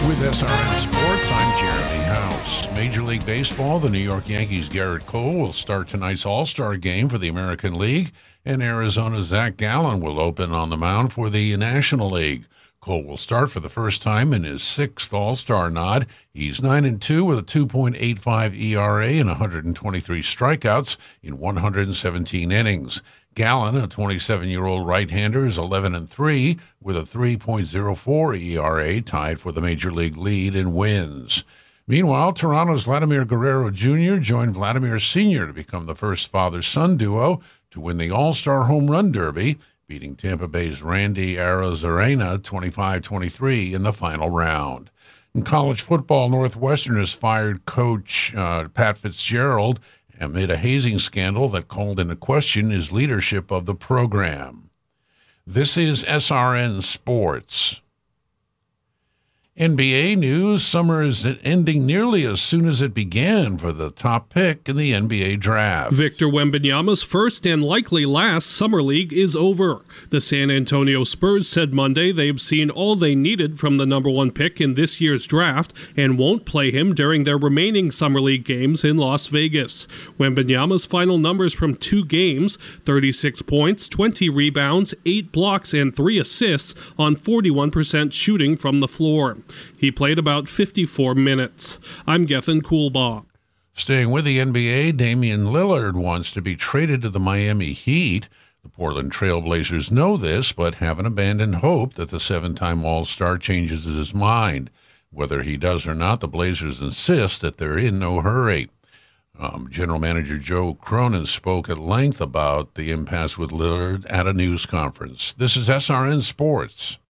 With SRN Sports, I'm Jeremy House. Major League Baseball, the New York Yankees' Garrett Cole will start tonight's All-Star game for the American League, and Arizona's Zach Gallen will open on the mound for the National League. Cole will start for the first time in his sixth All-Star nod. He's 9-2 with a 2.85 ERA and 123 strikeouts in 117 innings. Gallen, a 27-year-old right-hander, is 11-3 with a 3.04 ERA, tied for the Major League lead in wins. Meanwhile, Toronto's Vladimir Guerrero Jr. joined Vladimir Sr. to become the first father-son duo to win the All-Star Home Run Derby, beating Tampa Bay's Randy Arozarena 25-23 in the final round. In college football, Northwestern has fired coach Pat Fitzgerald amid a hazing scandal that called into question his leadership of the program. This is SRN Sports. NBA news: summer is ending nearly as soon as it began for the top pick in the NBA draft. Victor Wembanyama's first and likely last summer league is over. The San Antonio Spurs said Monday they've seen all they needed from the number one pick in this year's draft and won't play him during their remaining summer league games in Las Vegas. Wembanyama's final numbers from 2 games: 36 points, 20 rebounds, 8 blocks, and 3 assists on 41% shooting from the floor. He played about 54 minutes. I'm Gethin Coolbaugh. Staying with the NBA, Damian Lillard wants to be traded to the Miami Heat. The Portland Trail Blazers know this, but haven't abandoned hope that the 7-time All-Star changes his mind. Whether he does or not, the Blazers insist that they're in no hurry. General Manager Joe Cronin spoke at length about the impasse with Lillard at a news conference. This is SRN Sports.